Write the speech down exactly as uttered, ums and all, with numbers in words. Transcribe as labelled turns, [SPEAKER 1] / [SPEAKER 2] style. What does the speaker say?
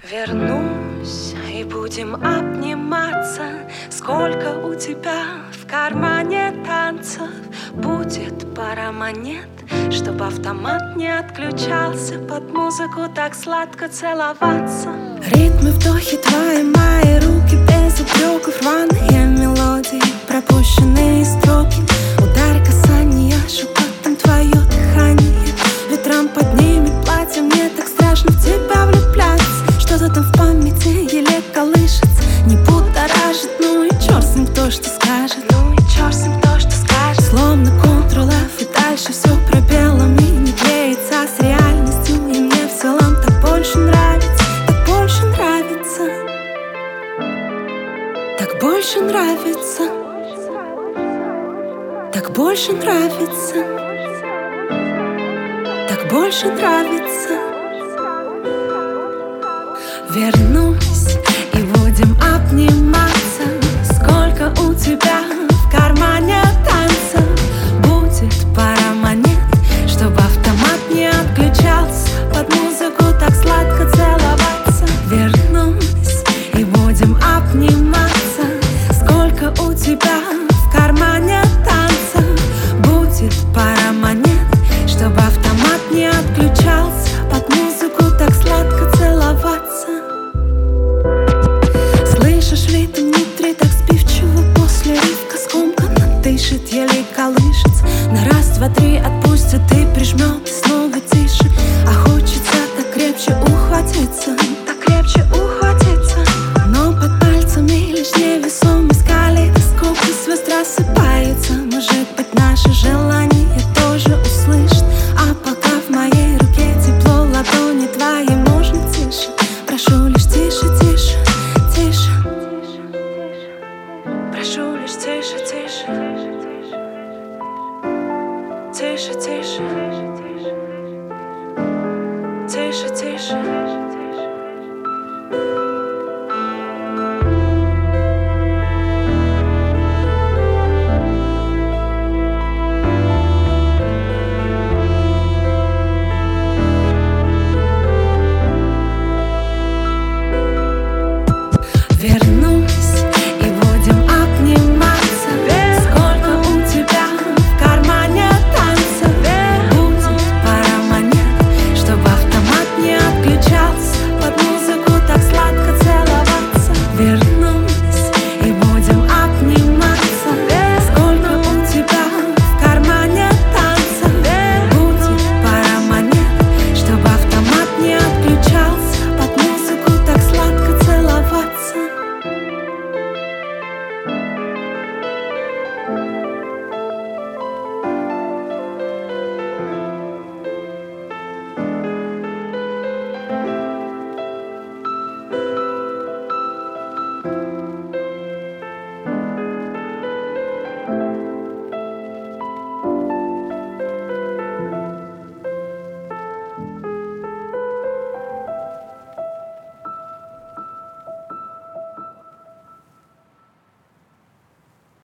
[SPEAKER 1] Вернусь и будем обниматься. Сколько у тебя в кармане танцев? Будет пара монет, чтобы автомат не отключался. Под музыку так сладко целоваться.
[SPEAKER 2] Ритмы, вдохи, твои, мои руки без упреков. Рваные мелодии, пропущенные строки. Ударь касания, шепотом твое дыхание. Ветром поднимет платье, мне так страшно в тебя влюбляться. Что-то там в памяти еле колышется, не будоражит, ну и черт с ним, кто что скажет.
[SPEAKER 1] Ну и черт с ним, кто что скажет.
[SPEAKER 2] Словно Ctrl-F, и дальше все пробелами не клеится с реальностью. И мне в целом так больше нравится, так больше нравится, так больше нравится, так больше нравится, так больше нравится. Вернусь и будем обниматься. Сколько у тебя в кармане танцев? Будет пара монет, чтобы автомат не отключался. Под музыку так сладко целоваться. Вернусь и будем обниматься. Сколько у тебя в кармане танцев? Будет пара монет, чтобы автомат не отключался. Под музыку так сладко целоваться. Слышишь ритм внутри, так сбивчиво после рифка. Скомканно дышит, еле колышется. На раз, два, три отпустит и прижмет, и снова тише. А хочется так крепче ухватиться,
[SPEAKER 1] так крепче ухватиться.
[SPEAKER 2] но под пальцами лишь невесомость калейдоскоп. И звезд рассыпается. Может быть, наше желание тоже услышит. А пока в моей руке тепло ладони твои, можно тише. Прошу лишь тише, тише, тише.
[SPEAKER 1] Прошу лишь тише, тише, тише, тише.